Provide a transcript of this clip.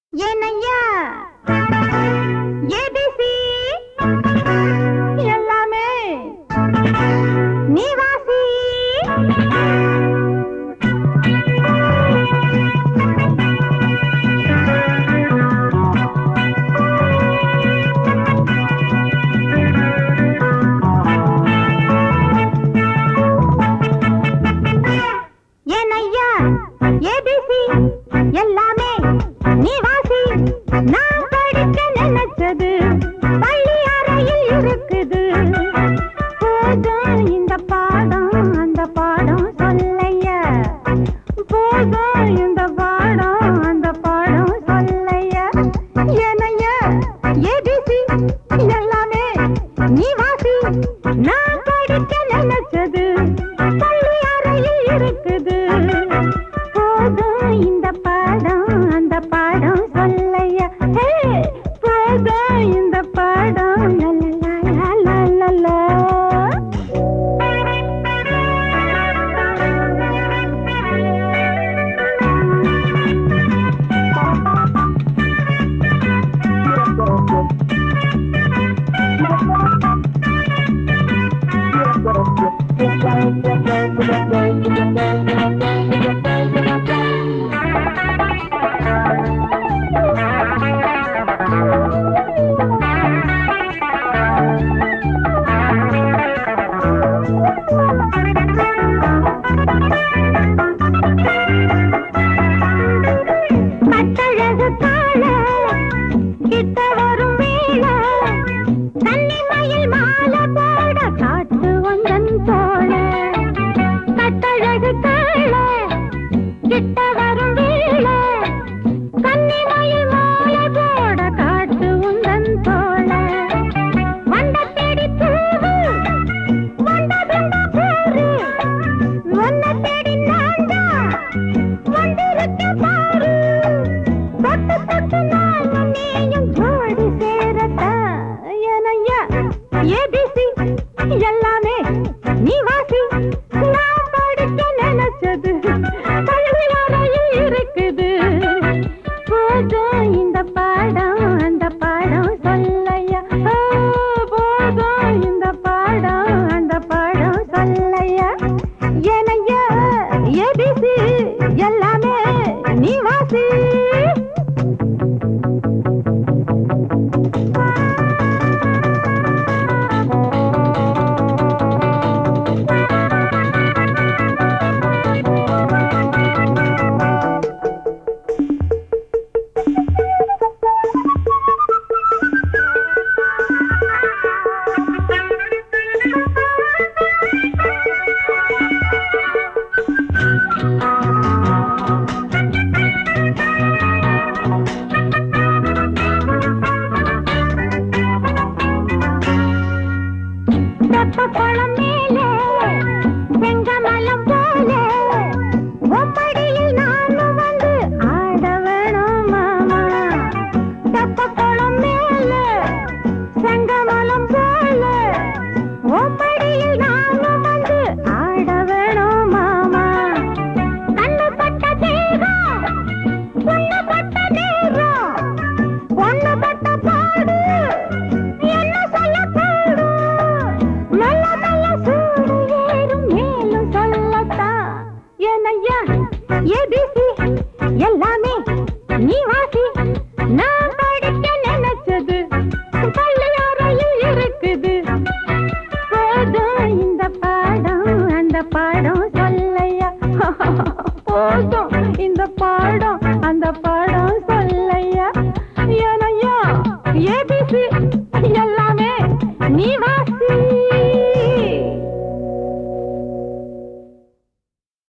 ஏனையா ABC எல்லாமே நீ வாசி. ஏனையா ஏபிசி எல்லாமே நீ வாசி. நான் படிக்க நினைச்சது பள்ளி அறையில் இருக்குது. போதும் இந்த பாடம் அந்த பாடம் சொல்லையா. போதும் இந்த பாடம் அந்த பாடம் சொல்லையா. ஏனையா ஏபிசி எல்லாமே நீ வாசி. நான் படிக்க நினைச்சது பள்ளி அறையில் இருக்குது. போதும் இந்த பாடம் அந்த பாடம் சொல்லையா. போதும் இந்த பாடம் லலலலலலலா. கட்டழகு தாழ கிட்ட வரும் வேளை கன்னிமயில் மாலை போட காட்டு ஒன்றன் தோழ. கட்டழகு தாழ கிட்ட வரும் வேளை கன்னிமயில் மாலை போட காட்டு ஒன்றன் தோழ. வண்ட தேடி பூவு வண்டதுண்ட பேரு ஒன்ன தேடி நான்டா வந்திருக்க பாரு. தொட்டு தொட்டு நானும் நீயும் ஜோடி சேரட்டா. ஏனையா ஏபிசி எல்லாமே நீ வாசி. நான் படிக்க நினைச்சது பள்ளி அறையில் இருக்குது. போதும் இந்த பாடம் அந்த பாடம் சொல்லையா. போதும் இந்த பாடம் அந்த பாடம் சொல்லையா. ஏனையா ஏபிசி எல்லாமே நீ வாசி. தெப்பக்குளம் மேலே செங்கமலம் போல உம்மடியில் நானும் வந்து ஆட வேணும் மாமா. தெப்பக்குளம் மேலே செங்கமலம் போல உம்மடியில் நானும் வந்து ஆட வேணும் மாமா. கண்ணுப்பட்ட தேகம் பொண்ணுப்பட்ட நேரம் பொண்ணுப்பட்ட பாடு என்ன சொல்ல பாடு. மெல்ல மெல்ல சூடு ஏறும் மேலும் சொல்லத்தா. ஏனையா ஏபிசி எல்லாமே நீ வாசி. நான் படிக்க நினைச்சது பள்ளி அறையில் இருக்குது. போதும் இந்த பாடம் அந்த பாடம் சொல்லையா. போதும் இந்த பாடம்